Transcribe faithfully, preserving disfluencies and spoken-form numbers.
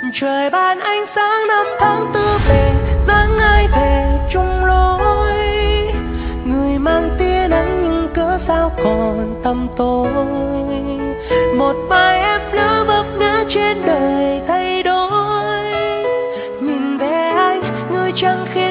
Trời ban ánh sáng năm tháng tư về, dáng ai về chung lối. Người mang tia nắng nhưng cớ sao còn tăm tối. Một mai em lỡ vấp ngã trên đời thay đổi. Nhìn về anh, người chẳng khiến